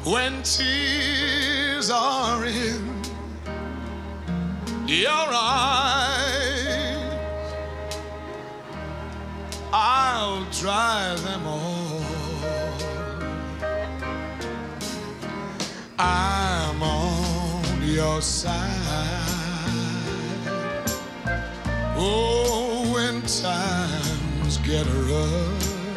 When tears are in your eyes, I'll dry them all. I'm on your side. Oh, when times get rough,